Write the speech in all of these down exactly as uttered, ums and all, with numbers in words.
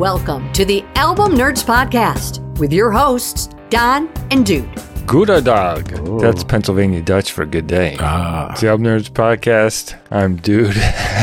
Welcome to the Album Nerds Podcast with your hosts, Don and Dude. Guten Tag. Oh. That's Pennsylvania Dutch for good day. Ah. It's the Album Nerds Podcast. I'm Dude.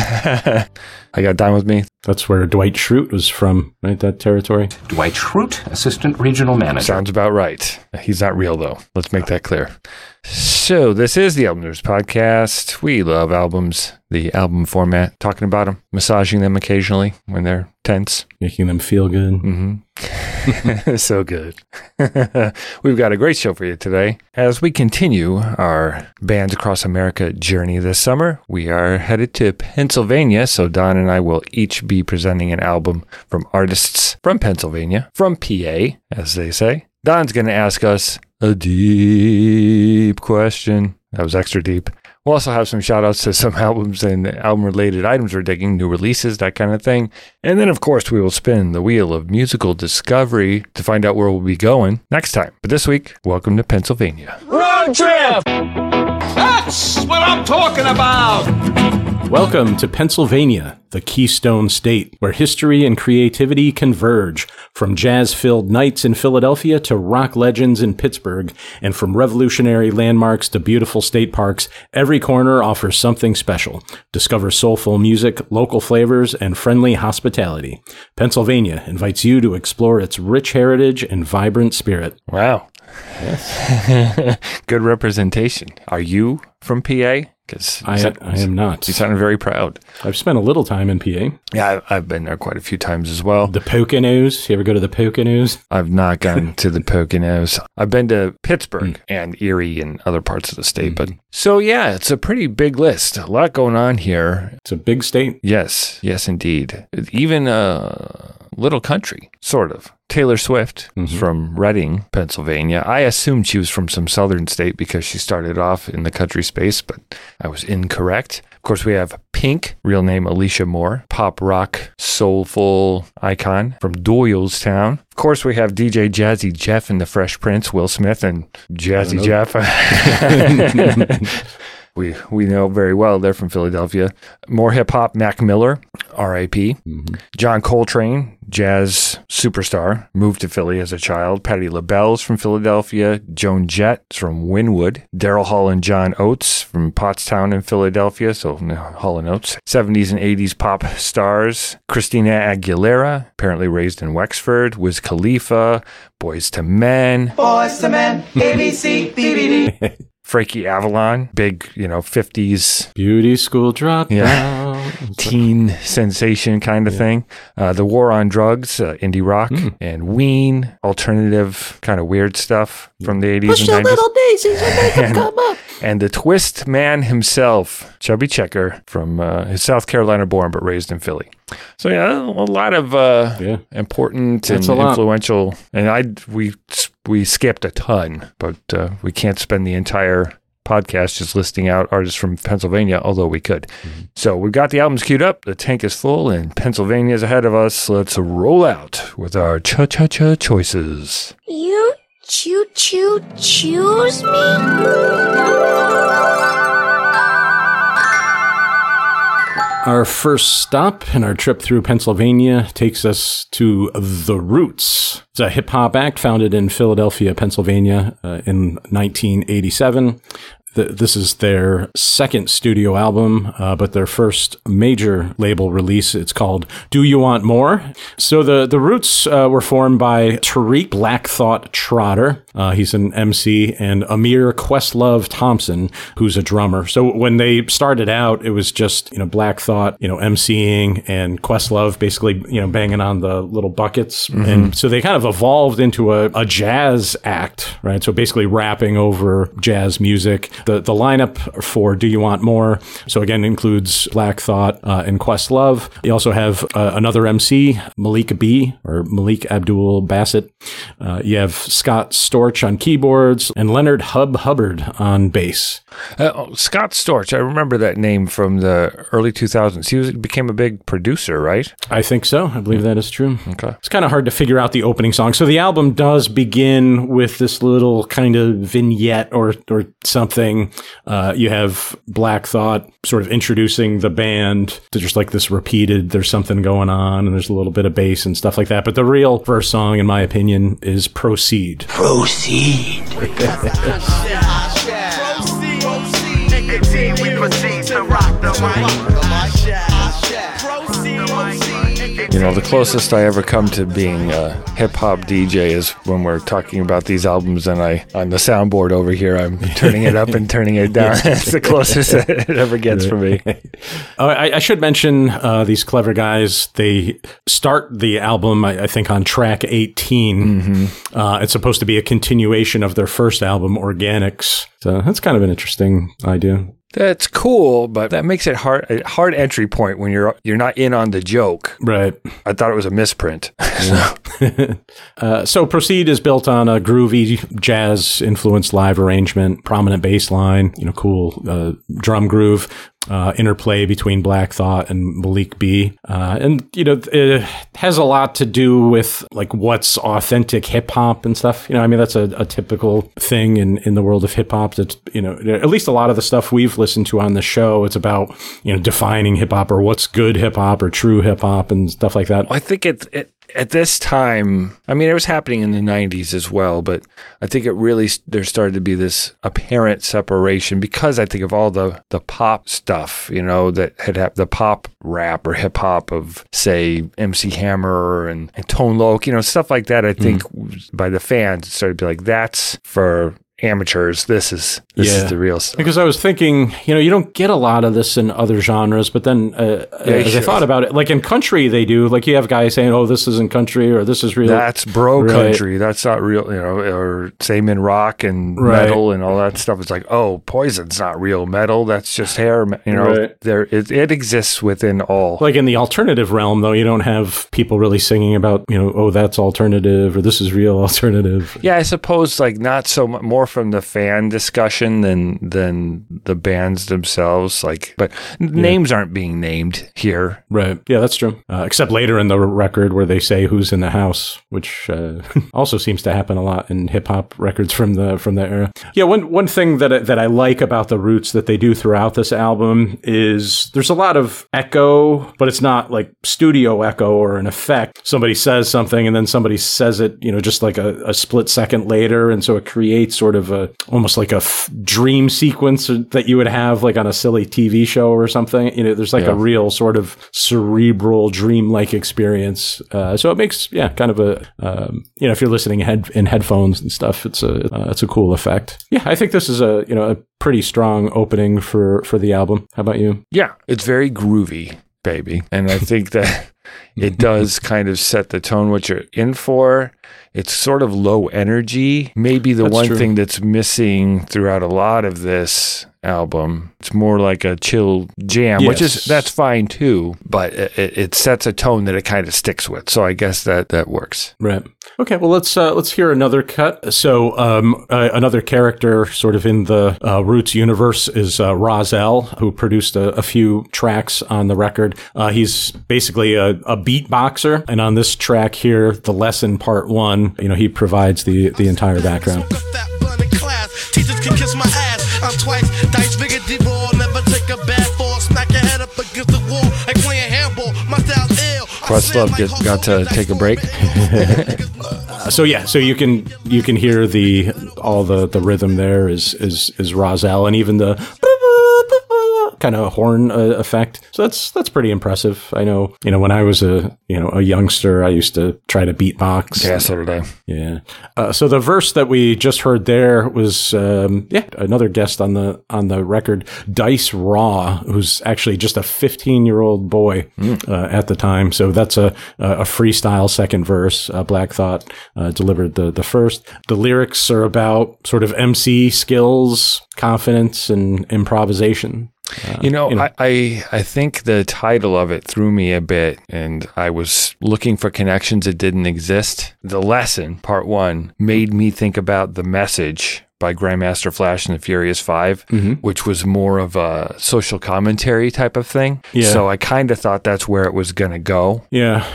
I got Don with me. That's where Dwight Schrute was from, right? That territory? Dwight Schrute, Assistant Regional Manager. Sounds about right. He's not real, though. Let's make that clear. So, this is the Album Nerds Podcast. We love albums, the album format, talking about them, massaging them occasionally when they're tense. Making them feel good. Mm-hmm. So good. We've got a great show for you today. As we continue our Bands Across America journey this summer, we are headed to Pennsylvania, so Don and I will each be presenting an album from artists from Pennsylvania, from P A, as they say. Don's going to ask us a deep question. That was extra deep. We'll also have some shout outs to some albums and album related items we're digging, new releases, that kind of thing. And then, of course, we will spin the wheel of musical discovery to find out where we'll be going next time. But this week, welcome to Pennsylvania. Road trip! That's what I'm talking about! Welcome to Pennsylvania, the Keystone State, where history and creativity converge, from jazz-filled nights in Philadelphia to rock legends in Pittsburgh, and from revolutionary landmarks to beautiful state parks, every corner offers something special. Discover soulful music, local flavors, and friendly hospitality. Pennsylvania invites you to explore its rich heritage and vibrant spirit. Wow. Yes. Good representation. Are you from P A? Because I, I am not. You sounded very proud. I've spent a little time in P A. Yeah, I've, I've been there quite a few times as well. The Poconos. You ever go to the Poconos? I've not gone to the Poconos. I've been to Pittsburgh Mm. and Erie and other parts of the state. Mm. But so, yeah, it's a pretty big list. A lot going on here. It's a big state. Yes. Yes, indeed. Even a little country, sort of. Taylor Swift is Mm-hmm. from Reading, Pennsylvania. I assumed she was from some southern state because she started off in the country space, but I was incorrect. Of course, we have Pink, real name Alicia Moore, pop rock soulful icon from Doylestown. Of course, we have D J Jazzy Jeff and the Fresh Prince, Will Smith and Jazzy Jeff. We we know very well. They're from Philadelphia. More hip-hop, Mac Miller, R I P Mm-hmm. John Coltrane, jazz superstar, moved to Philly as a child. Patti LaBelle's from Philadelphia. Joan Jett from Wynwood. Daryl Hall and John Oates from Pottstown in Philadelphia, so Hall and Oates. seventies and eighties pop stars. Christina Aguilera, apparently raised in Wexford. Wiz Khalifa, Boyz two Men. Boyz two Men, A B C, D V D. Frankie Avalon, big, you know, fifties Beauty school dropout. Yeah. teen sensation kind of yeah. thing. Uh, the War on Drugs, uh, indie rock, mm. and Ween, alternative kind of weird stuff from the eighties Push and nineties. Push the little daisies and make them come up. And the Twist man himself, Chubby Checker, from uh, his South Carolina born but raised in Philly. So yeah, a lot of uh, yeah. important That's and influential. And I we we skipped a ton, but uh, we can't spend the entire podcast just listing out artists from Pennsylvania, although we could. Mm-hmm. So we've got the albums queued up. The tank is full, and Pennsylvania is ahead of us. Let's roll out with our cha-cha-cha choices. You choo-choo choose me? Our first stop in our trip through Pennsylvania takes us to The Roots. It's a hip-hop act founded in Philadelphia, Pennsylvania uh, in nineteen eighty-seven. The, this is their second studio album, uh, but their first major label release. It's called Do You Want More? So the, the Roots uh, were formed by Tariq Black Thought Trotter. Uh, he's an M C, and Amir Questlove Thompson, who's a drummer. So when they started out, it was just, you know, Black Thought, you know, MCing, and Questlove basically, you know, banging on the little buckets. Mm-hmm. And so they kind of evolved into a, a jazz act, right? So basically rapping over jazz music. The the lineup for Do You Want More? So again, includes Black Thought uh, and Questlove. You also have uh, another M C, Malik B, or Malik Abdul Bassett. Uh, you have Scott Storch on keyboards and Leonard Hub Hubbard on bass. Uh, oh, Scott Storch, I remember that name from the early two thousands. He was, became a big producer, right? I think so. I believe that is true. Okay. It's kind of hard to figure out the opening song. So the album does begin with this little kind of vignette or or something. opening. Uh, you have Black Thought sort of introducing the band to just like this repeated, there's something going on, and there's a little bit of bass and stuff like that. But the real first song, in my opinion, is Proceed. Proceed. Proceed. We proceed to rock the mic. You know, the closest I ever come to being a hip-hop D J is when we're talking about these albums and I, on the soundboard over here, I'm turning it up and turning it down. That's the closest it ever gets for me. Oh, I, I should mention uh, these clever guys. They start the album, I, I think, on track eighteen. Mm-hmm. Uh, it's supposed to be a continuation of their first album, Organics. So that's kind of an interesting idea. That's cool, but that makes it hard a hard entry point when you're you're not in on the joke. Right. I thought it was a misprint. uh, so Proceed is built on a groovy jazz-influenced live arrangement, prominent bass line, you know, cool uh, drum groove. Uh, interplay between Black Thought and Malik B. Uh, and, you know, it has a lot to do with, like, what's authentic hip-hop and stuff. You know, I mean, that's a, a typical thing in, in the world of hip-hop. That, you know, at least a lot of the stuff we've listened to on the show, it's about, you know, defining hip-hop or what's good hip-hop or true hip-hop and stuff like that. I think it, it at this time, I mean, it was happening in the nineties as well, but I think it really, there started to be this apparent separation because I think of all the, the pop stuff, you know, that had hap- the pop rap or hip hop of, say, M C Hammer and, and Tone Loc, you know, stuff like that. I think mm. by the fans, it started to be like, that's for amateurs. This is this yeah. is the real stuff. Because I was thinking, you know, you don't get a lot of this in other genres, but then uh, yeah, as sure. I thought about it, like in country they do, like you have guys saying, oh, this isn't country or this is real. That's bro right. country. That's not real, you know, or same in rock and right. metal and all that stuff. It's like, oh, Poison's not real metal. That's just hair, you know, right. there it, it exists within all. Like in the alternative realm, though, you don't have people really singing about, you know, oh, that's alternative or this is real alternative. Yeah, I suppose like not so much more from the fan discussion than than the bands themselves, like, but yeah. names aren't being named here, right? Yeah, that's true. Uh, except later in the record where they say who's in the house, which uh, also seems to happen a lot in hip hop records from the from the era. Yeah, one one thing that I, that I like about the Roots that they do throughout this album is there's a lot of echo, but it's not like studio echo or an effect. Somebody says something and then somebody says it, you know, just like a, a split second later, and so it creates sort of a almost like a f- dream sequence that you would have like on a silly T V show or something. You know, there's like yeah. a real sort of cerebral dream-like experience. Uh, so it makes, yeah, kind of a, um, you know, if you're listening head- in headphones and stuff, it's a, uh, it's a cool effect. Yeah, I think this is a, you know, a pretty strong opening for, for the album. How about you? Yeah, it's very groovy, baby. And I think that it does kind of set the tone what you're in for. It's sort of low energy. Maybe the that's one true. thing that's missing throughout a lot of this album, it's more like a chill jam, yes. which is, that's fine too, but it, it sets a tone that it kind of sticks with. So I guess that, that works. Right. Okay, well, let's uh, let's hear another cut. So um, uh, another character sort of in the uh, Roots universe is uh, Rozelle, who produced a, a few tracks on the record. Uh, he's basically a, a beatboxer, and on this track here, The Lesson Part One, you know, he provides the, the entire background. Teachers can kiss my ass. I'm twice dice bigger deep ball. Never take a bad fall. Smack your head up against the wall like playing handball. My style's ill. Questlove get, got to take a break. uh, so yeah, so you can you can hear the all the, the rhythm there is is is Rozelle, and even the kind of horn uh, effect. So that's that's pretty impressive. I know, you know, when I was a you know a youngster, I used to try to beatbox. Yeah, so did I. Yeah. Uh, so the verse that we just heard there was um, yeah another guest on the on the record, Dice Raw, who's actually just a fifteen year old boy mm. uh, at the time. So that's a a freestyle second verse. Uh, Black Thought uh, delivered the the first. The lyrics are about sort of M C skills, confidence, and improvisation. Uh, you know, you know. I, I I think the title of it threw me a bit, and I was looking for connections that didn't exist. The Lesson, Part One, made me think about The Message by Grandmaster Flash and the Furious Five, mm-hmm. which was more of a social commentary type of thing. Yeah. So I kind of thought that's where it was going to go. Yeah.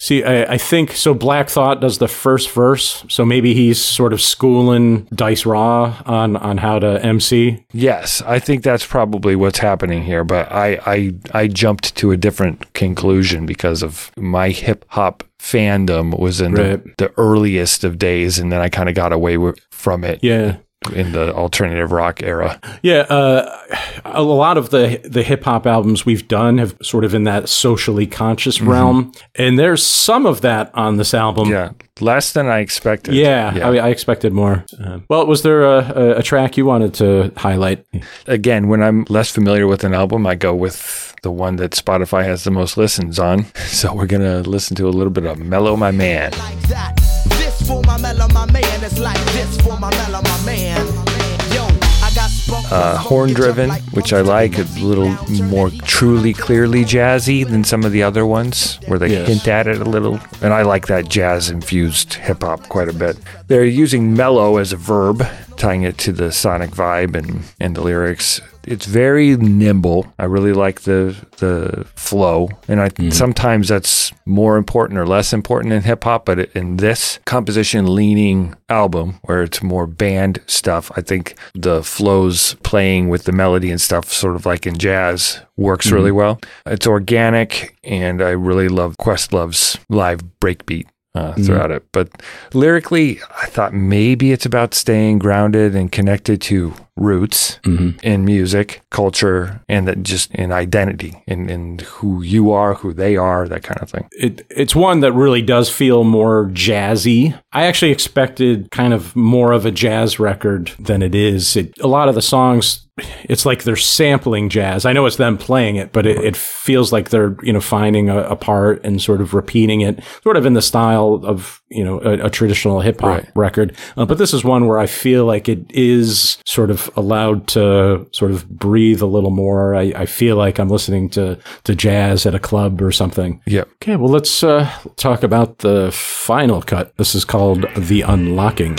See, I, I think, so Black Thought does the first verse, so maybe he's sort of schooling Dice Raw on, on how to M C. Yes, I think that's probably what's happening here, but I, I, I jumped to a different conclusion because of my hip-hop fandom was in Right. the, the earliest of days, and then I kind of got away with, from it. Yeah. In the alternative rock era. Yeah, uh, a lot of the the hip hop albums we've done have sort of in that socially conscious mm-hmm. realm, and there's some of that on this album. Yeah, less than I expected. Yeah, yeah. I, I expected more. Uh, well, was there a, a track you wanted to highlight? Again, when I'm less familiar with an album, I go with the one that Spotify has the most listens on. So we're gonna listen to a little bit of "Mellow My Man." Like that. This for my mellow, my man. It's like this for my mellow, my man. Yo, I got uh, horn driven, which I like, a little more truly, clearly jazzy than some of the other ones, where they Yes. hint at it a little. And I like that jazz-infused hip-hop quite a bit. They're using mellow as a verb, tying it to the sonic vibe and, and the lyrics. It's very nimble. I really like the the flow, and I mm-hmm. sometimes that's more important or less important in hip hop. But in this composition leaning album, where it's more band stuff, I think the flows playing with the melody and stuff, sort of like in jazz, works mm-hmm. really well. It's organic, and I really love Questlove's live breakbeat. Uh, throughout mm-hmm. it. But lyrically, I thought maybe it's about staying grounded and connected to roots mm-hmm. in music, culture, and that just in identity, in, in who you are, who they are, that kind of thing. It, it's one that really does feel more jazzy. I actually expected kind of more of a jazz record than it is. It, a lot of the songs, it's like they're sampling jazz. I know it's them playing it, but it, it feels like they're, you know, finding a, a part and sort of repeating it, sort of in the style of, you know, a, a traditional hip hop right. record. Uh, but this is one where I feel like it is sort of allowed to sort of breathe a little more. I, I feel like I'm listening to, to jazz at a club or something. Yep. Okay, well, let's uh, talk about the final cut. This is called The Unlocking.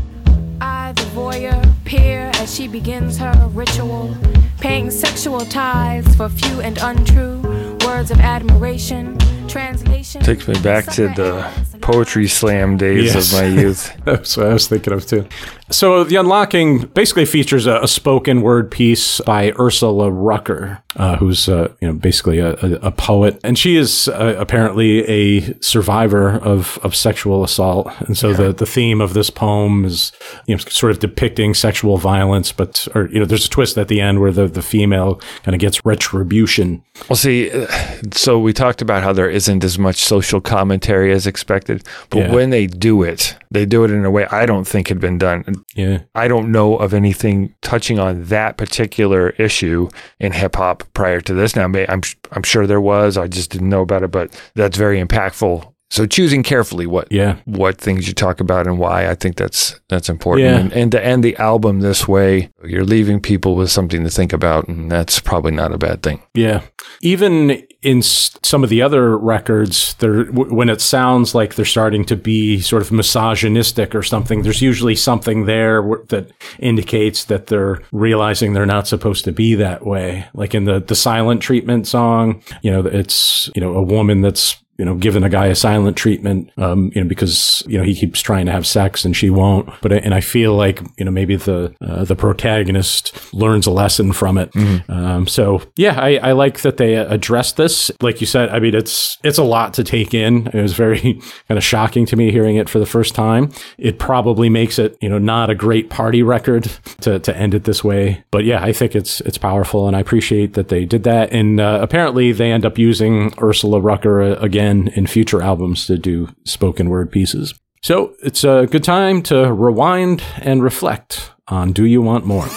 I, the voyeur, peer as she begins her ritual, paying sexual tithes for few and untrue words of admiration. Translation takes me back to the poetry slam days yes. of my youth. That's what I was thinking of too. So The Unlocking basically features a, a spoken word piece by Ursula Rucker, uh, who's uh, you know basically a, a, a poet, and she is uh, apparently a survivor of, of sexual assault. And so yeah. the, the theme of this poem is you know sort of depicting sexual violence, but or you know there's a twist at the end where the, the female kind of gets retribution. Well, see, so we talked about how there isn't as much social commentary as expected, but yeah. when they do it, they do it in a way I don't think had been done. Yeah, I don't know of anything touching on that particular issue in hip hop prior to this. Now, I'm I'm sure there was. I just didn't know about it, but that's very impactful. So choosing carefully what yeah. what things you talk about and why, I think that's that's important. Yeah. And, and to end the album this way, you're leaving people with something to think about, and that's probably not a bad thing. Yeah. Even in s- some of the other records, there w- when it sounds like they're starting to be sort of misogynistic or something, there's usually something there w- that indicates that they're realizing they're not supposed to be that way. Like in the, the Silent Treatment song, you know, it's, you know, a woman that's you know, giving a guy a silent treatment, um, you know, because, you know, he keeps trying to have sex and she won't. But, and I feel like, you know, maybe the, uh, the protagonist learns a lesson from it. Mm-hmm. Um, so yeah, I, I like that they addressed this. Like you said, I mean, it's, it's a lot to take in. It was very kind of shocking to me hearing it for the first time. It probably makes it, you know, not a great party record to, to end it this way. But yeah, I think it's, it's powerful, and I appreciate that they did that. And, uh, apparently they end up using Ursula Rucker uh, again in future albums to do spoken word pieces. So it's a good time to rewind and reflect on Do You Want More?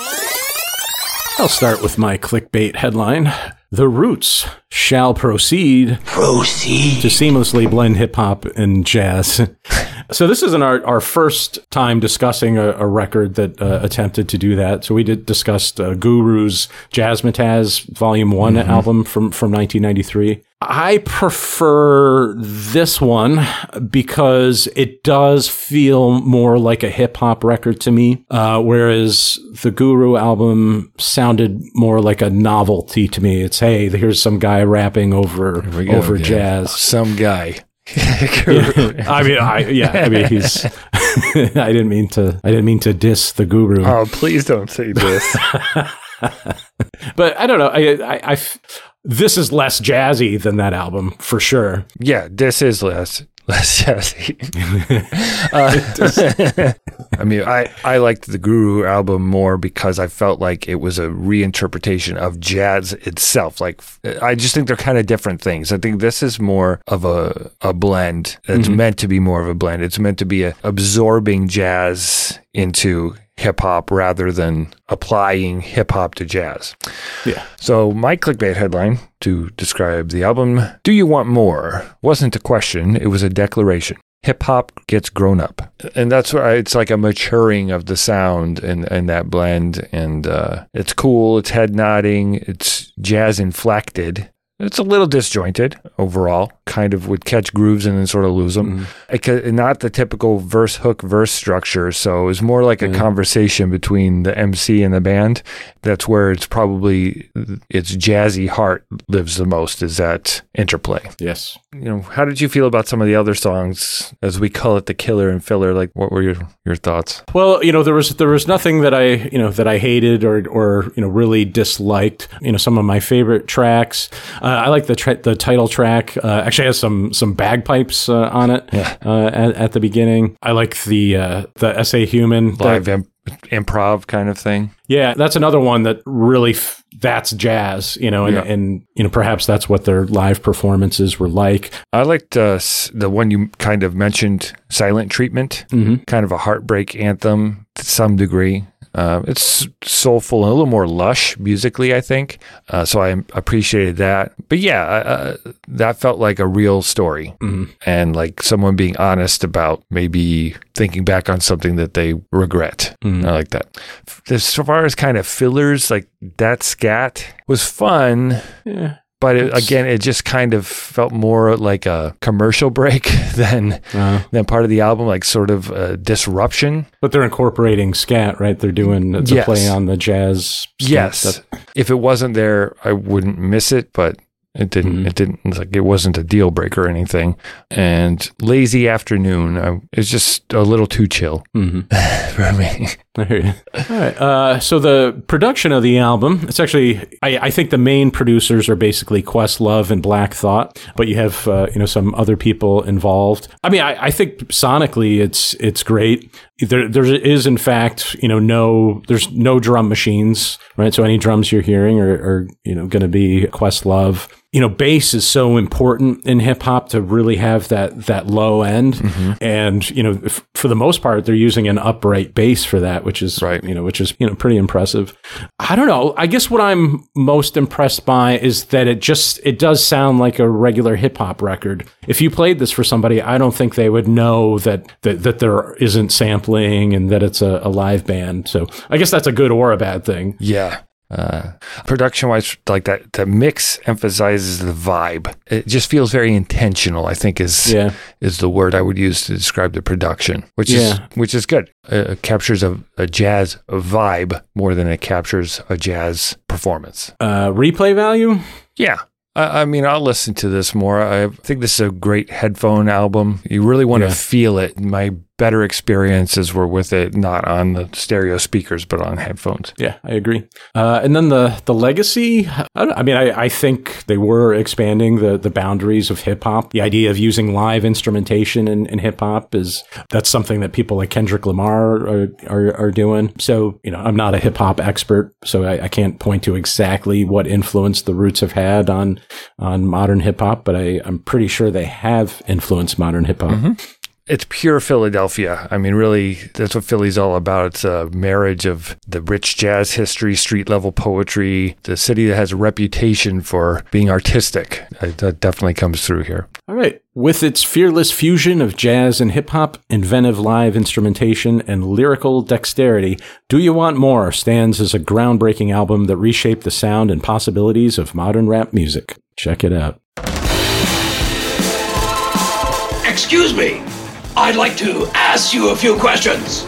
I'll start with my clickbait headline. The Roots shall proceed, proceed. to seamlessly blend hip-hop and jazz. So this isn't our, our first time discussing a, a record that uh, attempted to do that. So we did discussed uh, Guru's Jazzmatazz Volume one mm-hmm. album from, from nineteen ninety-three. I prefer this one because it does feel more like a hip-hop record to me, uh, whereas the Guru album sounded more like a novelty to me. It's, hey, here's some guy rapping over over again. jazz. Some guy. Yeah. I mean, I yeah, I mean, he's. I didn't mean to. I didn't mean to diss the guru. Oh, please don't say this. But I don't know. I, I, I, this is less jazzy than that album for sure. Yeah, this is less. Less jazzy. uh, I mean, I, I liked the Guru album more because I felt like it was a reinterpretation of jazz itself. Like, I just think they're kind of different things. I think this is more of a, a blend. It's mm-hmm. meant to be more of a blend. It's meant to be a, absorbing jazz into hip hop rather than applying hip hop to jazz. Yeah. So my clickbait headline to describe the album, "Do You Want More?" wasn't a question, it was a declaration. Hip hop gets grown up. And that's why it's like a maturing of the sound and, and that blend. And uh, it's cool, it's head nodding, it's jazz inflected. It's a little disjointed overall, kind of would catch grooves and then sort of lose them. Mm-hmm. It could, not the typical verse, hook, verse structure. So it was more like a mm-hmm. conversation between the M C and the band. That's where it's probably, its jazzy heart lives the most, is that interplay. Yes. You know, how did you feel about some of the other songs, as we call it, the killer and filler? Like, what were your, your thoughts? Well, you know, there was there was nothing that I, you know, that I hated or, or you know, really disliked. You know, some of my favorite tracks. Uh, I like the tra- the title track. Uh, actually, has some some bagpipes uh, on it yeah. uh, at, at the beginning. I like the uh, the S A Human live imp- improv kind of thing. Yeah, that's another one that really f- that's jazz, you know, and, yeah. and you know perhaps that's what their live performances were like. I liked uh, the one you kind of mentioned, "Silent Treatment," mm-hmm. kind of a heartbreak anthem to some degree. Uh, it's soulful and a little more lush musically, I think. Uh, so I appreciated that. But yeah, uh, that felt like a real story mm-hmm. and like someone being honest about maybe thinking back on something that they regret. Mm-hmm. I like that. As far as kind of fillers, like that scat was fun. Yeah. But it, again, it just kind of felt more like a commercial break than uh-huh. than part of the album, like sort of a disruption. But they're incorporating scat, right? They're doing it's yes. a play on the jazz. Yes. That, if it wasn't there, I wouldn't miss it, but it didn't. Mm-hmm. It didn't. Like it wasn't a deal breaker or anything. And Lazy Afternoon, I, it's just a little too chill mm-hmm. for me. I hear you. All right. Uh, so the production of the album, it's actually, I, I think the main producers are basically Questlove and Black Thought, but you have, uh, you know, some other people involved. I mean, I, I think sonically it's, it's great. There, there is in fact, you know, no, there's no drum machines, right? So any drums you're hearing are, are you know, going to be Questlove. You know, bass is so important in hip hop to really have that, that low end. Mm-hmm. And, you know, if, for the most part, they're using an upright bass for that, which is, right. you know, which is, you know, pretty impressive. I don't know. I guess what I'm most impressed by is that it just, it does sound like a regular hip hop record. If you played this for somebody, I don't think they would know that, that, that there isn't sampling and that it's a, a live band. So I guess that's a good or a bad thing. Yeah. Uh, production wise, like that, the mix emphasizes the vibe. It just feels very intentional, I think is, yeah. is the word I would use to describe the production, which yeah. is, which is good. Uh, it captures a, a jazz vibe more than it captures a jazz performance. Uh, replay value? Yeah. I, I mean, I'll listen to this more. I think this is a great headphone album. You really want to yeah. feel it. My better experiences were with it, not on the stereo speakers, but on headphones. Yeah, I agree. Uh, and then the the legacy, I, don't, I mean, I, I think they were expanding the, the boundaries of hip hop. The idea of using live instrumentation in, in hip hop is, that's something that people like Kendrick Lamar are, are, are doing. So, you know, I'm not a hip hop expert, so I, I can't point to exactly what influence the Roots have had on, on modern hip hop, but I, I'm pretty sure they have influenced modern hip hop. Mm-hmm. It's pure Philadelphia. I mean, really, that's what Philly's all about. It's a marriage of the rich jazz history, street level poetry, the city that has a reputation for being artistic. That definitely comes through here. All right. With its fearless fusion of jazz and hip hop, inventive live instrumentation, and lyrical dexterity, Do You Want More stands as a groundbreaking album that reshaped the sound and possibilities of modern rap music. Check it out. Excuse me. I'd like to ask you a few questions.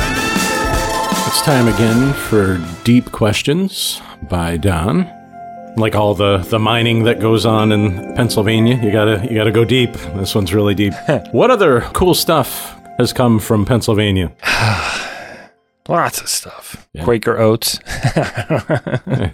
It's time again for Deep Questions by Don. Like all the, the mining that goes on in Pennsylvania, you gotta you gotta go deep. This one's really deep. What other cool stuff has come from Pennsylvania? Lots of stuff. Yeah. Quaker Oats. uh,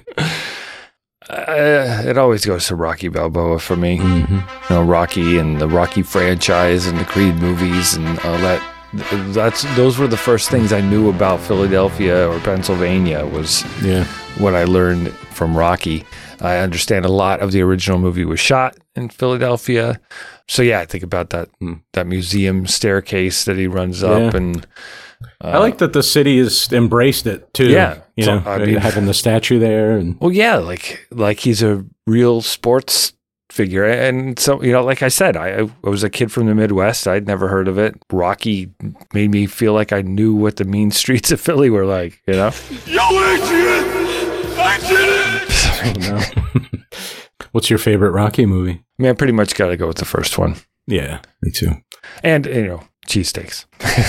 it always goes to Rocky Balboa for me. Mm-hmm. You know, Rocky and the Rocky franchise and the Creed movies and all that. That's those were the first things I knew about Philadelphia or Pennsylvania was Yeah. what I learned from Rocky. I understand a lot of the original movie was shot in Philadelphia. So yeah, I think about that Mm. that museum staircase that he runs up Yeah. and I like that the city has embraced it too. Yeah. You So, know, I mean- having the statue there and well, yeah, like like he's a real sports figure. And so, you know, like I said, I, I was a kid from the Midwest. I'd never heard of it. Rocky made me feel like I knew what the mean streets of Philly were like, you know? Yo, Adrian! I did it! What's your favorite Rocky movie? I mean, I pretty much got to go with the first one. Yeah, me too. And, you know, cheesesteaks.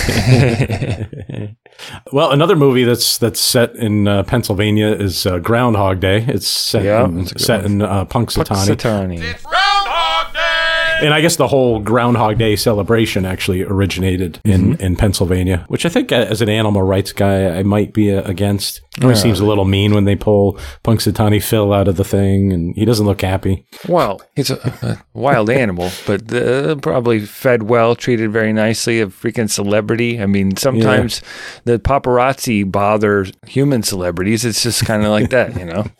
Well, another movie that's that's set in uh, Pennsylvania is uh, Groundhog Day. It's set Yeah, in, that's a good set one. in uh, Punxsutawney. Punxsutawney. Groundhog Day! And I guess the whole Groundhog Day celebration actually originated in, Mm-hmm. in Pennsylvania, which I think uh, as an animal rights guy, I might be uh, against. It always Yeah. seems a little mean when they pull Punxsutawney Phil out of the thing, and he doesn't look happy. Well, he's a, a wild animal, but uh, probably fed well, treated very nicely, a freaking celebrity. I mean, sometimes the paparazzi bother human celebrities. It's just kind of like that, you know?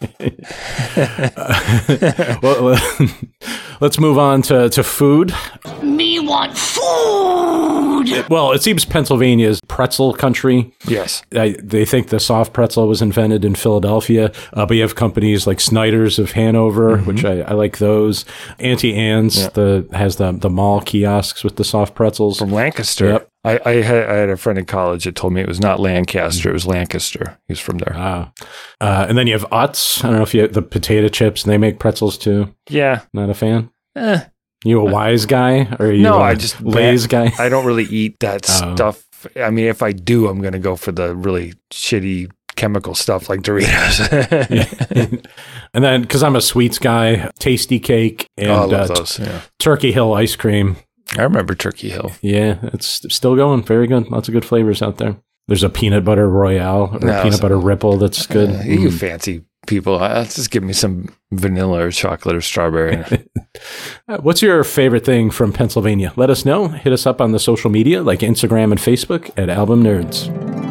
Well, let's move on to, to food. Me want food. Well, it seems Pennsylvania is pretzel country. Yes. I, they think the soft pretzel was invented in Philadelphia, uh, but you have companies like Snyder's of Hanover, which I, I like those. Auntie Anne's Yeah. the has the the mall kiosks with the soft pretzels. From Lancaster. Yep. I, I, had, I had a friend in college that told me it was not Lancaster, it was Lancaster. He's from there. Ah. Uh, and then you have Utz. I don't know if you have the potato chips, and they make pretzels too. Yeah. Not a fan? Eh. You a wise guy? Or are you No, a I just Lay's guy? I don't really eat that Oh. stuff. I mean, if I do, I'm going to go for the really shitty chemical stuff like Doritos. And then, because I'm a sweets guy, Tasty Cake and oh, I love uh, those. Yeah. Turkey Hill ice cream. I remember Turkey Hill. Yeah, it's still going. Very good. Lots of good flavors out there. There's a peanut butter royale or No, peanut so- butter ripple that's good. Uh, you Mm. fancy people. Uh, just give me some vanilla or chocolate or strawberry. Uh, What's your favorite thing from Pennsylvania? Let us know. Hit us up on the social media like Instagram and Facebook at Album Nerds.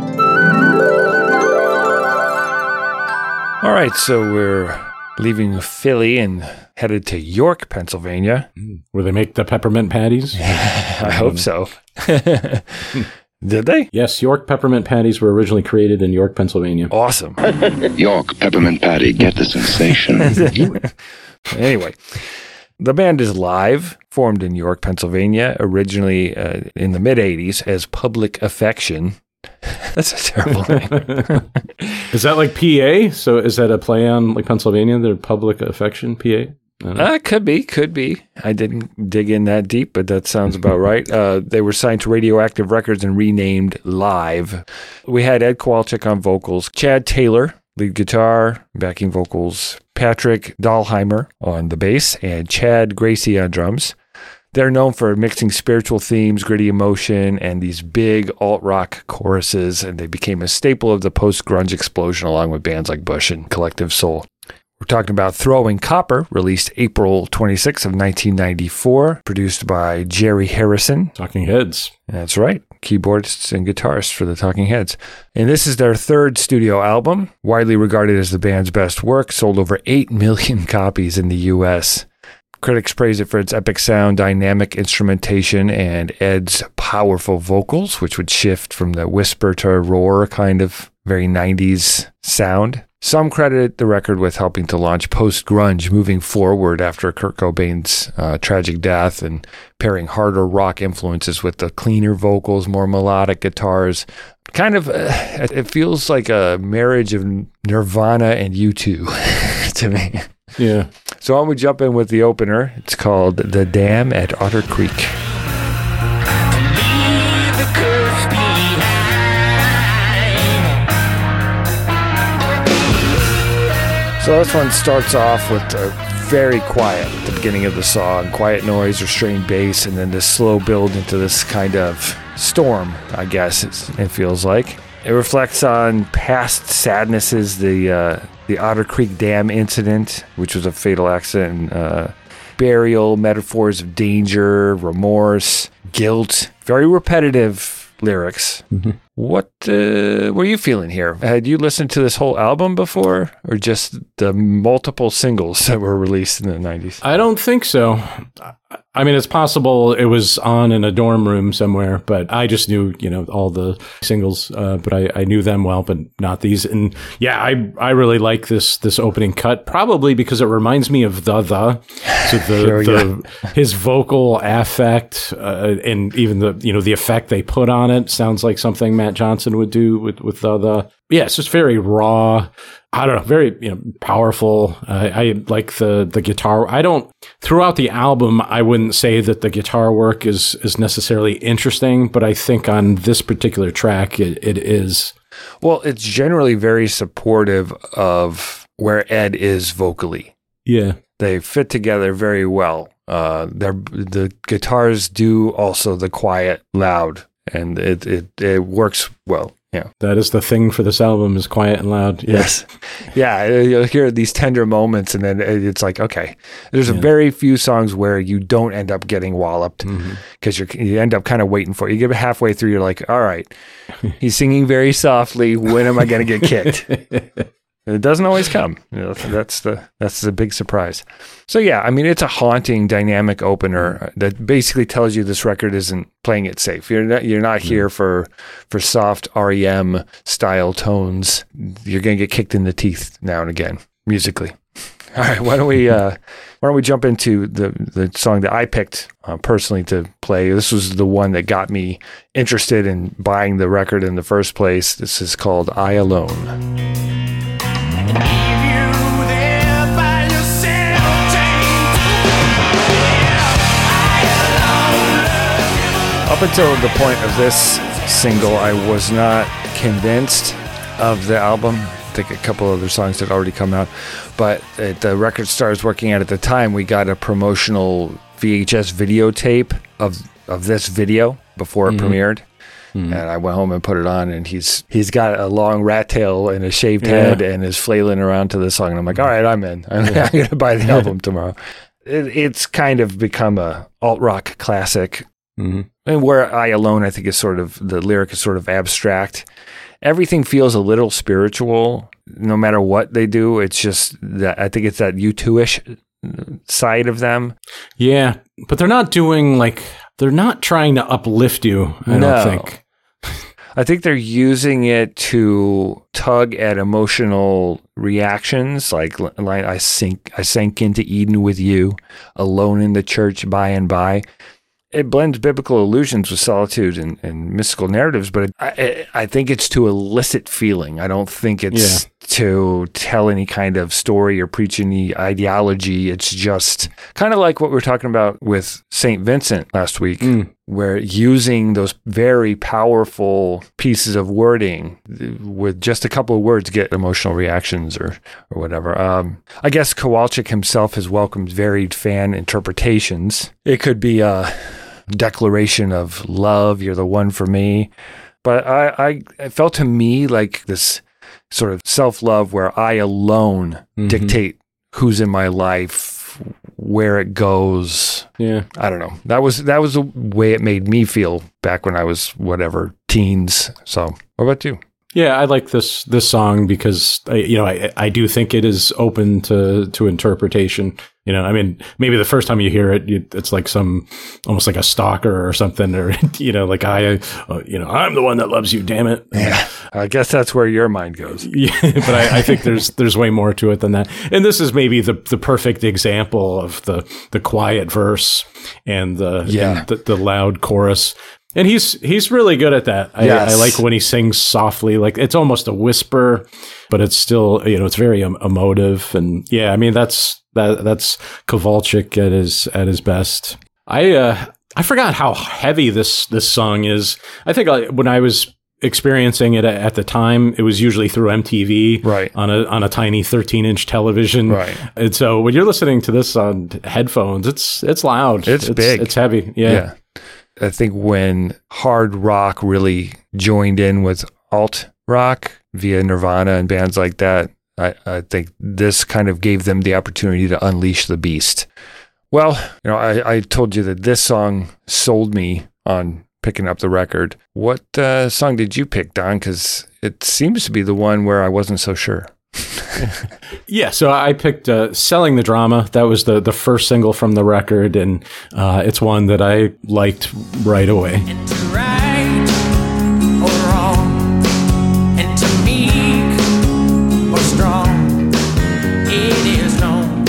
All right, so we're leaving Philly and headed to York, Pennsylvania. Where they make the peppermint patties? I hope so. Did they? Yes, York peppermint patties were originally created in York, Pennsylvania. Awesome. York Peppermint Patty, get the sensation. Anyway, the band is live, formed in York, Pennsylvania, originally uh, in the mid-eighties as Public Affection. That's a terrible name. Is that like P A? So is that a play on like Pennsylvania, their public affection, P A? I don't know. Uh, could be, could be. I didn't dig in that deep, but that sounds about right. Uh, they were signed to Radioactive Records and renamed Live. We had Ed Kowalczyk on vocals, Chad Taylor, lead guitar, backing vocals, Patrick Dahlheimer on the bass, and Chad Gracie on drums. They're known for mixing spiritual themes, gritty emotion, and these big alt-rock choruses, and they became a staple of the post-grunge explosion along with bands like Bush and Collective Soul. We're talking about Throwing Copper, released April twenty-sixth of nineteen ninety-four, produced by Jerry Harrison. Talking Heads. That's right, keyboardists and guitarists for the Talking Heads. And this is their third studio album, widely regarded as the band's best work, sold over eight million copies in the U S Critics praise it for its epic sound, dynamic instrumentation, and Ed's powerful vocals, which would shift from the whisper to a roar kind of very nineties sound. Some credit the record with helping to launch post-grunge moving forward after Kurt Cobain's uh, tragic death and pairing harder rock influences with the cleaner vocals, more melodic guitars. Kind of, uh, it feels like a marriage of Nirvana and U two to me. Yeah. So I'm going to jump in with the opener. It's called The Dam at Otter Creek. So this one starts off with a very quiet at the beginning of the song, quiet noise, restrained bass, and then this slow build into this kind of storm, I guess it's, it feels like. It reflects on past sadnesses, the uh, the Otter Creek Dam incident, which was a fatal accident, uh, burial, metaphors of danger, remorse, guilt, very repetitive lyrics. Mm-hmm. What uh, were you feeling here? Had you listened to this whole album before, or just the multiple singles that were released in the nineties? I don't think so. I mean, it's possible it was on in a dorm room somewhere, but I just knew, you know, all the singles, uh, but I, I knew them well, but not these. And yeah, I I really like this this opening cut, probably because it reminds me of the the, so the, sure, the yeah. his vocal affect uh, and even the you know the effect they put on it sounds like something Matt Johnson would do with with the the. Yeah, it's just very raw. I don't know, very you know powerful. Uh, I like the the guitar. I don't throughout the album. I wouldn't say that the guitar work is is necessarily interesting, but I think on this particular track, it, it is. Well, it's generally very supportive of where Ed is vocally. Yeah, they fit together very well. Uh, they're, the guitars do also the quiet, loud, and it it it works well. Yeah, that is the thing for this album is quiet and loud. Yeah. Yes, yeah. You'll hear these tender moments, and then it's like, okay, there's yeah. a very few songs where you don't end up getting walloped because mm-hmm. you you end up kind of waiting for it. You get halfway through, you're like, all right, he's singing very softly. When am I going to get kicked? It doesn't always come. You know, that's the that's the big surprise. So yeah, I mean, it's a haunting, dynamic opener that basically tells you this record isn't playing it safe. You're not you're not here for for soft R E M style tones. You're gonna get kicked in the teeth now and again musically. All right, why don't we uh, why don't we jump into the the song that I picked uh, personally to play? This was the one that got me interested in buying the record in the first place. This is called "I Alone." Up until the point of this single, I was not convinced of the album. I think a couple other songs had already come out, but at the record stars working at at the time, we got a promotional V H S videotape of of this video before it mm-hmm. premiered. Mm-hmm. And I went home and put it on, and he's he's got a long rat tail and a shaved yeah. head and is flailing around to the song. And I'm like, all right, I'm in. I'm, I'm going to buy the album tomorrow. It, it's kind of become a alt-rock classic. Mm-hmm. And where I Alone, I think, is sort of, the lyric is sort of abstract. Everything feels a little spiritual, no matter what they do. It's just that, I think it's that U two-ish side of them. Yeah, but they're not doing like, they're not trying to uplift you, I no. don't think. I think they're using it to tug at emotional reactions, like, like I sink, I sank into Eden with you, alone in the church by and by. It blends biblical allusions with solitude and, and mystical narratives, but I, I think it's to elicit feeling. I don't think it's yeah. to tell any kind of story or preach any ideology. It's just kind of like what we were talking about with Saint Vincent last week, mm. where using those very powerful pieces of wording with just a couple of words get emotional reactions or, or whatever. Um, I guess Kowalczyk himself has welcomed varied fan interpretations. It could be a declaration of love, you're the one for me. But I, I it felt to me like this sort of self-love where I alone mm-hmm. dictate who's in my life, where it goes. Yeah. I don't know. That was that was the way it made me feel back when I was whatever, teens. So what about you? Yeah, I like this this song because I, you know I I do think it is open to to interpretation. You know, I mean, maybe the first time you hear it, you, it's like some almost like a stalker or something, or you know, like I, uh, you know, I'm the one that loves you, damn it. Yeah, I guess that's where your mind goes. Yeah, but I, I think there's there's way more to it than that. And this is maybe the the perfect example of the the quiet verse and the yeah and the, the loud chorus. And he's he's really good at that. I, yes. I like when he sings softly, like it's almost a whisper, but it's still, you know, it's very um, emotive. And yeah, I mean that's that that's Kowalczyk at his at his best. I uh, I forgot how heavy this this song is. I think I, when I was experiencing it at the time, it was usually through M T V, right, on a on a tiny thirteen inch television, right. And so when you're listening to this on headphones, it's it's loud, it's, it's big, it's heavy, yeah. yeah. I think when hard rock really joined in with alt rock via Nirvana and bands like that, I, I think this kind of gave them the opportunity to unleash the beast. Well, you know, I, I told you that this song sold me on picking up the record. What uh, song did you pick, Don? Because it seems to be the one where I wasn't so sure. Yeah, so I picked uh, Selling the Drama. That was the, the first single from the record, and uh, it's one that I liked right away. And to right or wrong, and to meek or strong, it is known.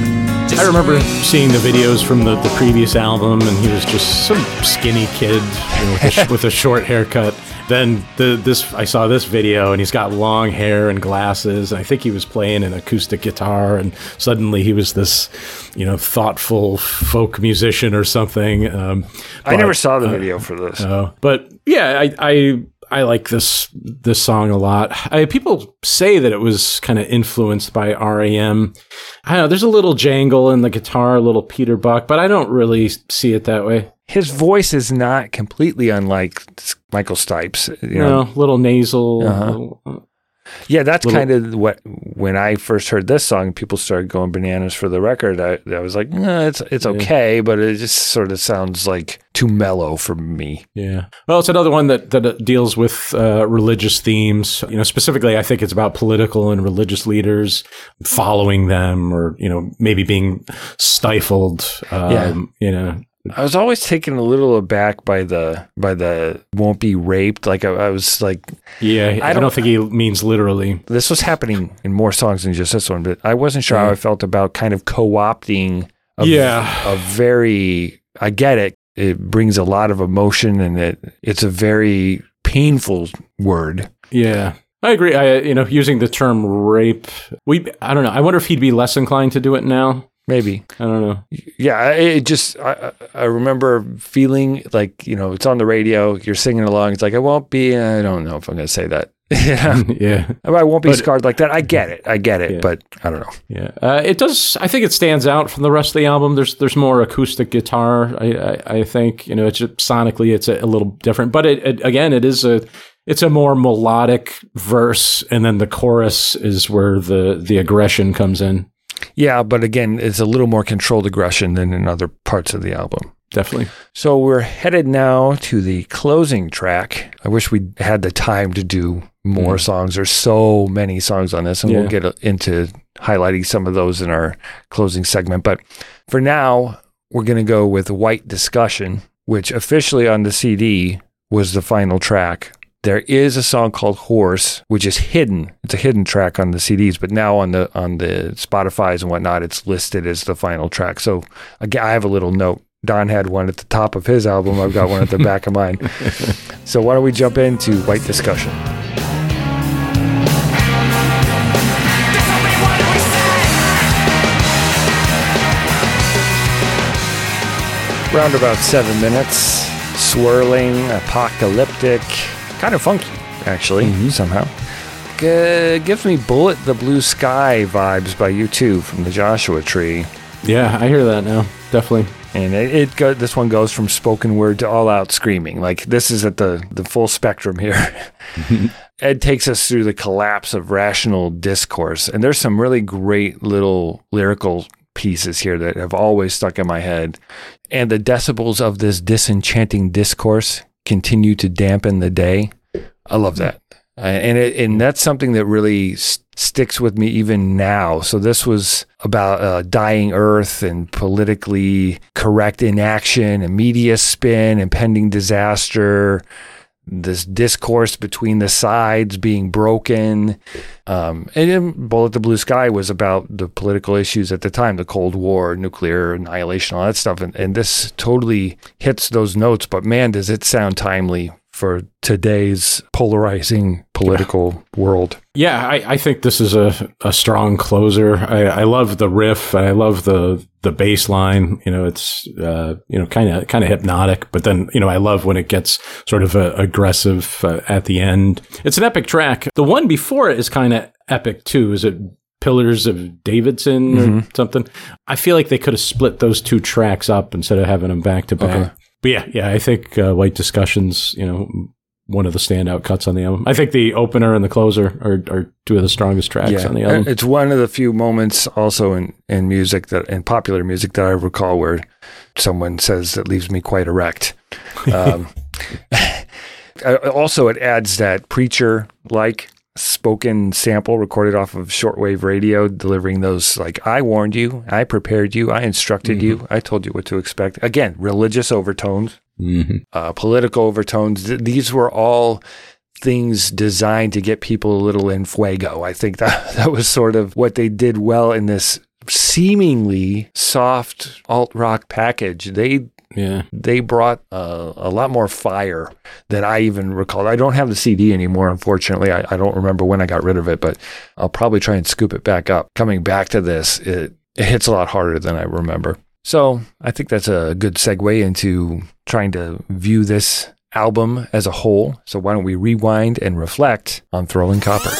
I remember seeing the videos from the, the previous album, and he was just some skinny kid, you know, with, a sh- with a short haircut. Then the, this, I saw this video, and he's got long hair and glasses, and I think he was playing an acoustic guitar, and suddenly he was this, you know, thoughtful folk musician or something. Um, I but, never saw the uh, video for this. Uh, but yeah, I, I I like this this song a lot. I, people say that it was kind of influenced by R E M. I don't know, there's a little jangle in the guitar, a little Peter Buck, but I don't really see it that way. His voice is not completely unlike Michael Stipe's. You no, know, little nasal. Uh-huh. Little, yeah, that's little, kind of what, when I first heard this song, people started going bananas for the record. I, I was like, no, it's it's okay, yeah. But it just sort of sounds like too mellow for me. Yeah. Well, it's another one that, that deals with uh, religious themes. You know, specifically, I think it's about political and religious leaders, following them, or, you know, maybe being stifled, um, yeah. you know. I was always taken a little aback by the by the won't be raped. Like I, I was like, yeah, I don't, I don't think he means literally. This was happening in more songs than just this one, but I wasn't sure yeah. how I felt about kind of co-opting. A, yeah, a very. I get it. It brings a lot of emotion, and it it's a very painful word. Yeah. I agree. I you know using the term rape. We I don't know. I wonder if he'd be less inclined to do it now. Maybe. I don't know. Yeah, it just, I, I remember feeling like, you know, it's on the radio, you're singing along, it's like, I won't be, I don't know if I'm going to say that. yeah. yeah. I won't be but, scarred like that. I get it. I get it, yeah. but I don't know. Yeah. Uh, it does, I think it stands out from the rest of the album. There's there's more acoustic guitar, I I, I think. You know, it's just, sonically, it's a, a little different. But it, it again, it is a, it's a more melodic verse, and then the chorus is where the, the aggression comes in. Yeah, but again, it's a little more controlled aggression than in other parts of the album. Definitely. So we're headed now to the closing track. I wish we had the time to do more mm. songs. There's so many songs on this, and yeah. we'll get into highlighting some of those in our closing segment. But for now, we're going to go with White Discussion, which officially on the C D was the final track. There is a song called Horse, which is hidden. It's a hidden track on the C Ds, but now on the on the Spotify's and whatnot, it's listed as the final track. So again, I have a little note. Don had one at the top of his album. I've got one at the back of mine. So why don't we jump into White Discussion? Round about seven minutes, swirling, apocalyptic. Kind of funky, actually, mm-hmm. somehow. G- gives me Bullet the Blue Sky vibes by U two from the Joshua Tree. Yeah, I hear that now. Definitely. And it, it go, this one goes from spoken word to all-out screaming. Like, this is at the, the full spectrum here. Mm-hmm. Ed takes us through the collapse of rational discourse. And there's some really great little lyrical pieces here that have always stuck in my head. And the decibels of this disenchanting discourse continue to dampen the day. I love that. Uh, and it, and that's something that really st- sticks with me even now. So this was about uh, dying earth and politically correct inaction and media spin, impending disaster, this discourse between the sides being broken. Um, and then Bullet the Blue Sky was about the political issues at the time, the Cold War, nuclear annihilation, all that stuff. And, and this totally hits those notes, but man, does it sound timely for today's polarizing political world. Yeah, I, I think this is a, a strong closer. I, I love the riff. I love the the bass line. You know, it's uh, you know kind of kind of hypnotic. But then you know, I love when it gets sort of uh, aggressive uh, at the end. It's an epic track. The one before it is kind of epic too. Is it Pillars of Davidson or mm-hmm. something? I feel like they could have split those two tracks up instead of having them back to back. Okay. But yeah, yeah, I think uh, White Discussion's, you know, one of the standout cuts on the album. I think the opener and the closer are, are two of the strongest tracks yeah. on the album. It's one of the few moments also in, in music that, in popular music that I recall where someone says that leaves me quite erect. Um, also, it adds that preacher-like spoken sample recorded off of shortwave radio, delivering those like, I warned you, I prepared you, I instructed mm-hmm. you, I told you what to expect. Again, religious overtones, mm-hmm. uh, political overtones. Th- these were all things designed to get people a little in fuego. I think that that was sort of what they did well in this seemingly soft alt rock package. They Yeah, they brought uh, a lot more fire than I even recalled. I don't have the C D anymore, unfortunately. I, I don't remember when I got rid of it, but I'll probably try and scoop it back up. Coming back to this, it, it hits a lot harder than I remember. So I think that's a good segue into trying to view this album as a whole. So why don't we rewind and reflect on Throwing Copper?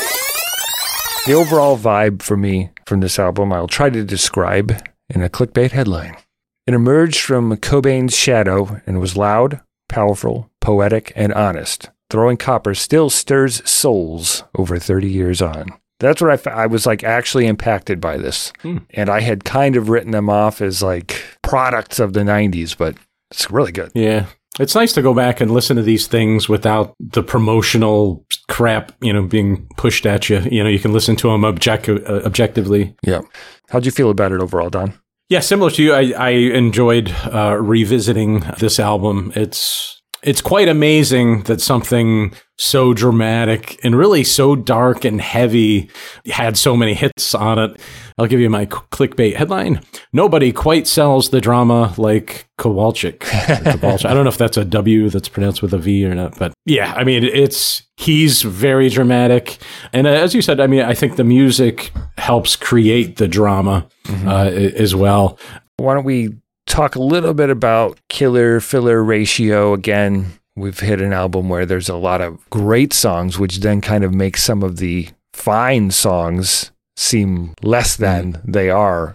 The overall vibe for me from this album, I'll try to describe in a clickbait headline. It emerged from Cobain's shadow and was loud, powerful, poetic, and honest. Throwing Copper still stirs souls over thirty years on. That's what I fa- I was like actually impacted by this. Hmm. And I had kind of written them off as like products of the nineties, but it's really good. Yeah. It's nice to go back and listen to these things without the promotional crap, you know, being pushed at you. You know, you can listen to them object- uh, objectively. Yeah. How'd you feel about it overall, Don? Yeah, similar to you, I, I enjoyed uh, revisiting this album. It's it's quite amazing that something so dramatic and really so dark and heavy had so many hits on it. I'll give you my clickbait headline. Nobody quite sells the drama like Kowalczyk. Kowalczyk. I don't know if that's a W that's pronounced with a V or not, but yeah, I mean, it's he's very dramatic. And as you said, I mean, I think the music helps create the drama mm-hmm. uh, as well. Why don't we talk a little bit about killer filler ratio again? We've hit an album where there's a lot of great songs, which then kind of makes some of the fine songs seem less than mm-hmm. they are.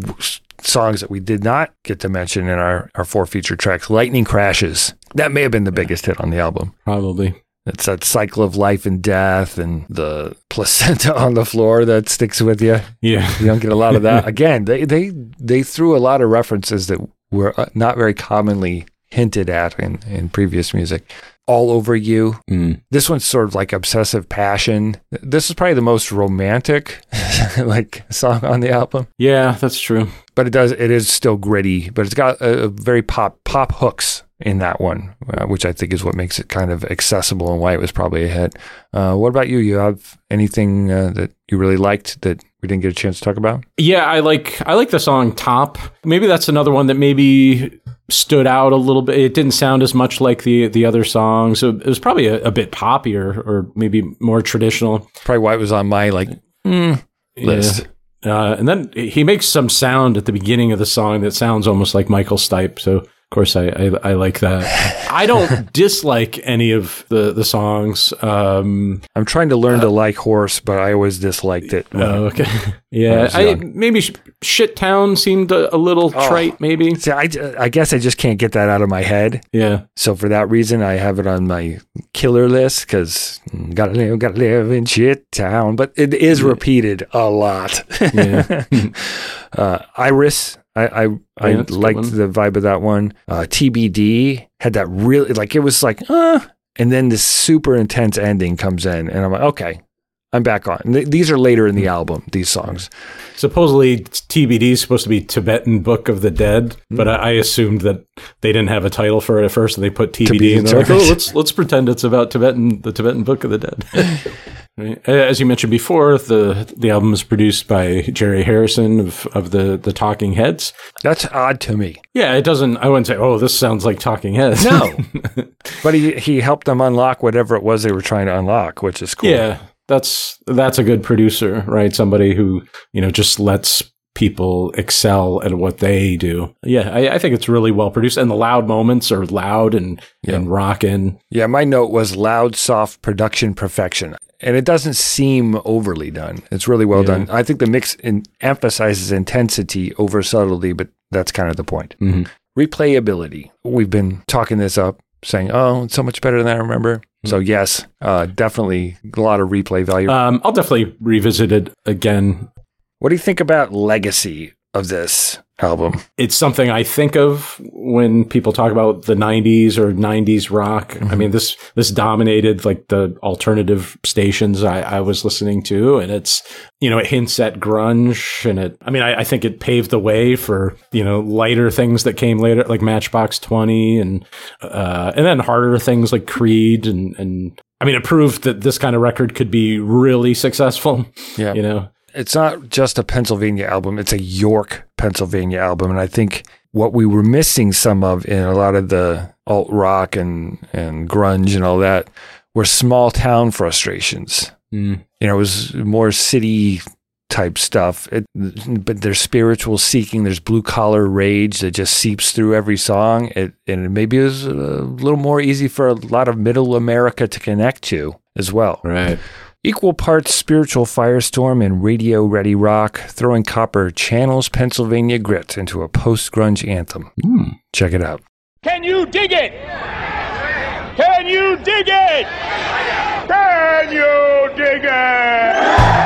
Songs that we did not get to mention in our, our four feature tracks. Lightning Crashes. That may have been the biggest hit on the album. Probably. It's that cycle of life and death and the placenta on the floor that sticks with you. Yeah. You don't get a lot of that. Again, they, they, they threw a lot of references that were not very commonly hinted at in, in previous music. All Over You. Mm. This one's sort of like Obsessive Passion. This is probably the most romantic like song on the album. Yeah, that's true. But it does it is still gritty, but it's got a, a very pop pop hooks in that one, uh, which I think is what makes it kind of accessible and why it was probably a hit. Uh, what about you? You have anything uh, that you really liked that we didn't get a chance to talk about? Yeah, I like I like the song Top. Maybe that's another one that maybe stood out a little bit. It didn't sound as much like the the other songs. So it was probably a, a bit poppier or maybe more traditional. Probably why it was on my like mm, list. Yeah. Uh, and then he makes some sound at the beginning of the song that sounds almost like Michael Stipe. So of course, I, I, I like that. I don't dislike any of the, the songs. Um, I'm trying to learn uh, to like Horse, but I always disliked it. Oh, okay. Yeah, I I, maybe Shit Town seemed a, a little oh, trite, maybe. See, I, I guess I just can't get that out of my head. Yeah. So for that reason, I have it on my killer list because gotta live, gotta live in Shit Town. But it is yeah. repeated a lot. Yeah. uh, Iris. I I, yeah, I liked the vibe of that one. Uh, T B D had that really, like, it was like, uh, and then this super intense ending comes in, and I'm like, okay, I'm back on. And th- these are later in the album, these songs. Supposedly, T B D is supposed to be Tibetan Book of the Dead, mm-hmm. but I, I assumed that they didn't have a title for it at first, and they put T B D, and they're like, oh, let's let's pretend it's about Tibetan, the Tibetan Book of the Dead. Right. As you mentioned before, the the album is produced by Jerry Harrison of, of the, the Talking Heads. That's odd to me. Yeah, it doesn't, I wouldn't say, oh, this sounds like Talking Heads. No. But he, he helped them unlock whatever it was they were trying to unlock, which is cool. Yeah, that's that's a good producer, right? Somebody who, you know, just lets people excel at what they do. Yeah, I, I think it's really well produced, and the loud moments are loud and, yeah. and rockin'. Yeah, my note was loud, soft production perfection. And it doesn't seem overly done. It's really well yeah. done. I think the mix in, emphasizes intensity over subtlety, but that's kind of the point. Mm-hmm. Replayability. We've been talking this up, saying, oh, it's so much better than I remember. Mm-hmm. So yes, uh, definitely a lot of replay value. Um, I'll definitely revisit it again. What do you think about legacy of this album? It's something I think of when people talk about the nineties or nineties rock. Mm-hmm. I mean, this this dominated like the alternative stations I, I was listening to, and it's, you know, it hints at grunge, and it, I mean, I, I think it paved the way for, you know, lighter things that came later, like Matchbox twenty, and uh, and then harder things like Creed, and, and I mean, it proved that this kind of record could be really successful. Yeah, you know. It's not just a Pennsylvania album, it's a York, Pennsylvania album. And I think what we were missing some of in a lot of the alt rock and, and grunge and all that were small town frustrations. Mm. You know, it was more city type stuff. It, but there's spiritual seeking, there's blue collar rage that just seeps through every song. It, and maybe it was a little more easy for a lot of middle America to connect to as well. Right. Equal parts spiritual firestorm and radio-ready rock, throwing copper channels Pennsylvania grit into a post-grunge anthem. Mm. Check it out. Can you dig it? Can you dig it? Can you dig it?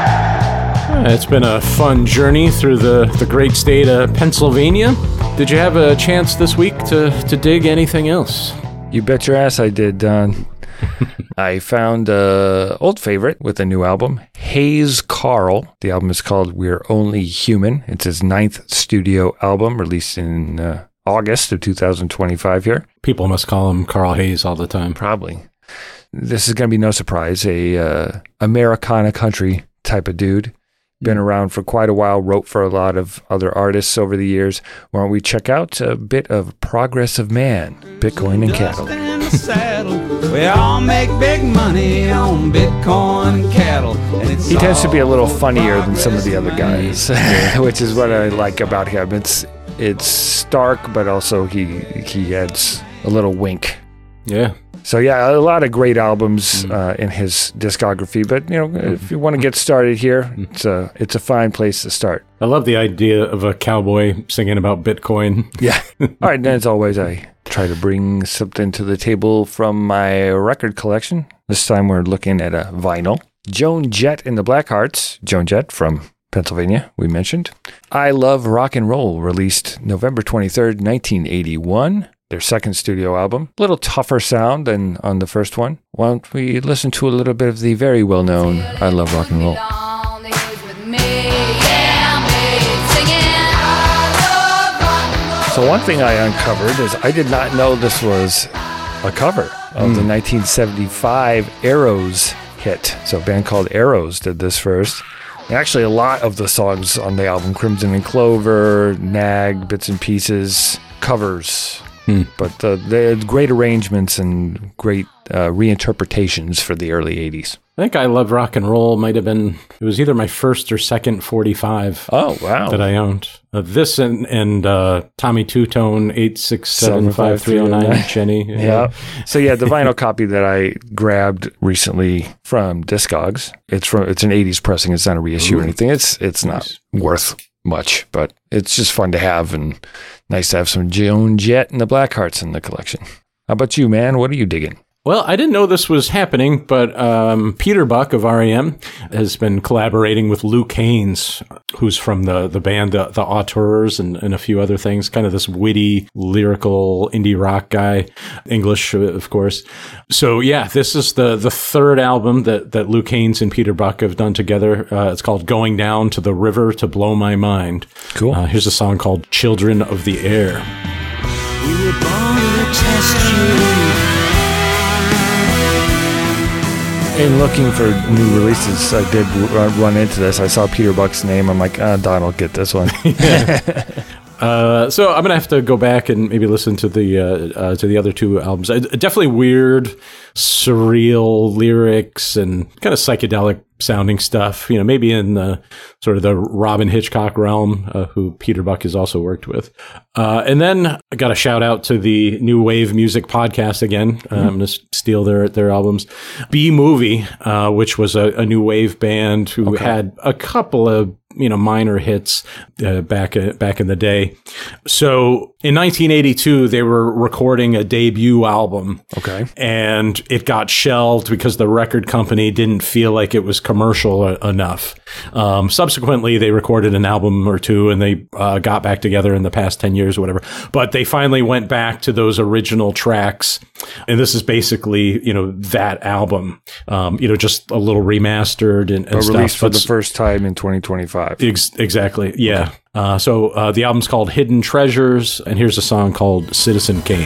It's been a fun journey through the, the great state of Pennsylvania. Did you have a chance this week to, to dig anything else? You bet your ass I did, Don. I found an old favorite with a new album, Hayes Carll. The album is called We're Only Human. It's his ninth studio album, released in uh, August of two thousand twenty-five here. People must call him Carl Hayes all the time. Probably. This is going to be no surprise. A uh, Americana country type of dude. Been around for quite a while, wrote for a lot of other artists over the years. Why don't we check out a bit of Progressive Man, Bitcoin and Cattle. We all make big money on Bitcoin and cattle. And it's he tends to be a little funnier than some of the other guys, which is what I like about him. It's it's stark, but also he he adds a little wink. Yeah. So yeah, a lot of great albums uh, in his discography. But you know, if you want to get started here, it's a it's a fine place to start. I love the idea of a cowboy singing about Bitcoin. Yeah. All right. And as always, I try to bring something to the table from my record collection. This time we're looking at a vinyl. Joan Jett and the Blackhearts. Joan Jett from Pennsylvania, we mentioned. I Love Rock and Roll, released November twenty-third, nineteen eighty-one. Their second studio album. A little tougher sound than on the first one. Why don't we listen to a little bit of the very well-known I Love Rock and Roll. So one thing I uncovered is I did not know this was a cover of mm. the nineteen seventy-five Arrows hit. So a band called Arrows did this first. And actually, a lot of the songs on the album, Crimson and Clover, Nag, Bits and Pieces, covers. Hmm. But uh, they had great arrangements and great uh, reinterpretations for the early eighties. I think I Love Rock and Roll might have been, it was either my first or second forty-five. Oh, wow. That I owned. Uh, this and, and uh, Tommy Two-Tone eight six seven five three oh nine, Jenny. Yeah. yeah. So yeah, the vinyl copy that I grabbed recently from Discogs, it's from it's an eighties pressing. It's not a reissue Ooh. or anything. It's it's not nice. worth much, but it's just fun to have and nice to have some Joan Jett and the Blackhearts in the collection. How about you, man? What are you digging? Well, I didn't know this was happening, but um, Peter Buck of R E M has been collaborating with Luke Haines, who's from the, the band The, the Auteurs and, and a few other things, kind of this witty, lyrical indie rock guy, English, of course. So, yeah, this is the, the third album that, that Luke Haines and Peter Buck have done together. Uh, it's called Going Down to the River to Blow My Mind. Cool. Uh, here's a song called Children of the Air. We were born to test you. In looking for new releases, I did r- run into this. I saw Peter Buck's name. I'm like, ah, Don will get this one. Uh, so I'm gonna have to go back and maybe listen to the uh, uh, to the other two albums. Uh, definitely weird, surreal lyrics and kind of psychedelic sounding stuff. You know, maybe in the sort of the Robin Hitchcock realm, uh, who Peter Buck has also worked with. Uh, and then I got a shout out to the New Wave Music Podcast again. Mm-hmm. Uh, I'm gonna steal their their albums. B Movie, uh, which was a, a new wave band who okay. had a couple of you know, minor hits uh, back uh, back in the day. So in nineteen eighty-two, they were recording a debut album. Okay. And it got shelved because the record company didn't feel like it was commercial uh, enough. Um, subsequently, they recorded an album or two and they uh, got back together in the past ten years or whatever. But they finally went back to those original tracks. And this is basically, you know, that album, um, you know, just a little remastered and, and but stuff. Released for but the first time in twenty twenty-five. Ex- exactly. Yeah. Okay. Uh, so uh, the album's called Hidden Treasures, and here's a song called Citizen Kane.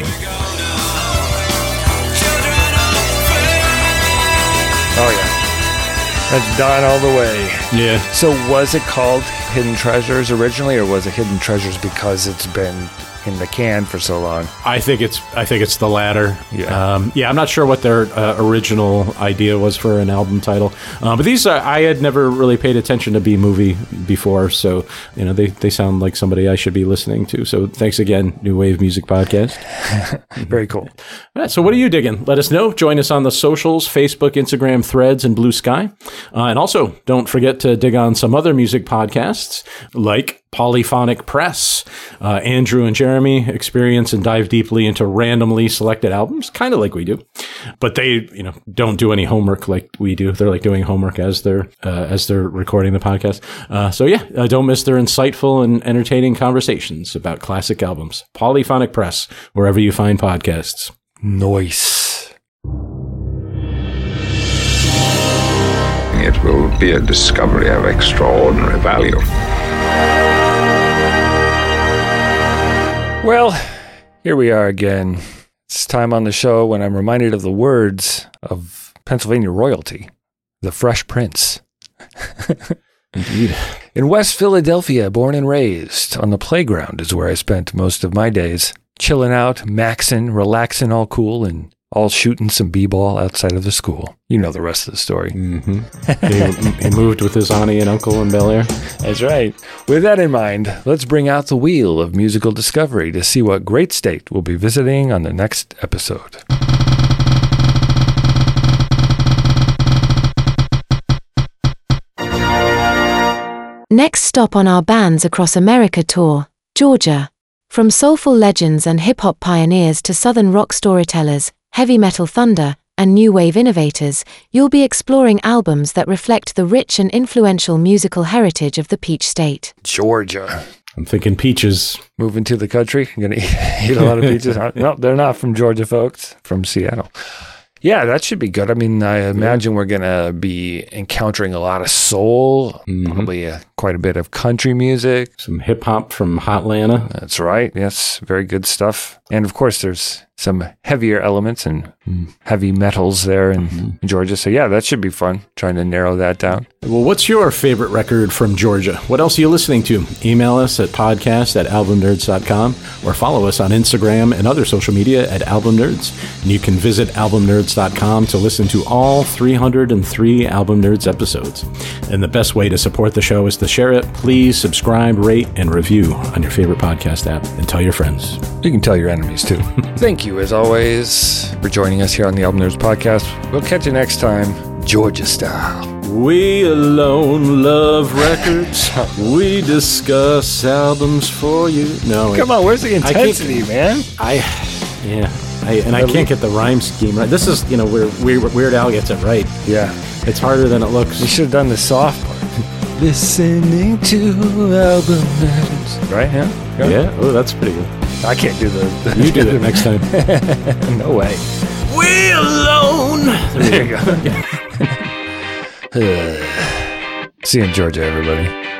Oh, yeah. That's Don all the way. Yeah. So was it called Hidden Treasures originally, or was it Hidden Treasures because it's been in the can for so long? I think it's I think it's the latter. Yeah, um, yeah. I'm not sure what their uh, original idea was for an album title, uh, but these are, I had never really paid attention to B Movie before, so you know they they sound like somebody I should be listening to. So thanks again, New Wave Music Podcast. Very cool. All right, so what are you digging? Let us know. Join us on the socials: Facebook, Instagram, Threads, and Blue Sky. Uh, and also, don't forget to dig on some other music podcasts like Polyphonic Press. Uh, Andrew and Jeremy experience and dive deeply into randomly selected albums, kind of like we do, but they, you know, don't do any homework like we do. They're like doing homework as they're uh, as they're recording the podcast. Uh, so yeah, uh, don't miss their insightful and entertaining conversations about classic albums. Polyphonic Press, wherever you find podcasts. Nice. It will be a discovery of extraordinary value. Well, here we are again. It's time on the show when I'm reminded of the words of Pennsylvania royalty, the Fresh Prince. Indeed. In West Philadelphia, born and raised, on the playground is where I spent most of my days. Chilling out, maxing, relaxing, all cool, and all shooting some b-ball outside of the school. You know the rest of the story. Mm-hmm. he, he moved with his auntie and uncle in Bel Air. That's right. With that in mind, let's bring out the wheel of musical discovery to see what great state we'll be visiting on the next episode. Next stop on our Bands Across America tour, Georgia. From soulful legends and hip-hop pioneers to southern rock storytellers, heavy metal thunder, and new wave innovators, you'll be exploring albums that reflect the rich and influential musical heritage of the Peach State. Georgia. I'm thinking peaches. Moving to the country, I'm going to eat a lot of peaches. No, they're not from Georgia, folks. From Seattle. Yeah, that should be good. I mean, I imagine yeah. we're going to be encountering a lot of soul, mm-hmm. probably uh, quite a bit of country music. Some hip-hop from Hotlanta. That's right. Yes, very good stuff. And, of course, there's some heavier elements and mm. heavy metals there in, mm-hmm. in Georgia. So, yeah, that should be fun, trying to narrow that down. Well, what's your favorite record from Georgia? What else are you listening to? Email us at podcast at album nerds dot com or follow us on Instagram and other social media at Album Nerds. And you can visit album nerds dot com to listen to all three hundred three Album Nerds episodes. And the best way to support the show is to share it. Please subscribe, rate, and review on your favorite podcast app and tell your friends. You can tell your enemies, too. Thank you, as always, for joining us here on the Album Nerds Podcast. We'll catch you next time, Georgia style. We alone love records. We discuss albums for you. No, come on, where's the intensity, I man? I, yeah, I, and I can't get the rhyme scheme right. This is, you know, where Weird, Weird Al gets it right. Yeah, it's harder than it looks. We should have done the soft part. Listening to Album Nerds. Right? Yeah. Go. Yeah. Oh, that's pretty good. I can't do the. the you do it next time. No way. We alone. There you go. See you in Georgia, everybody.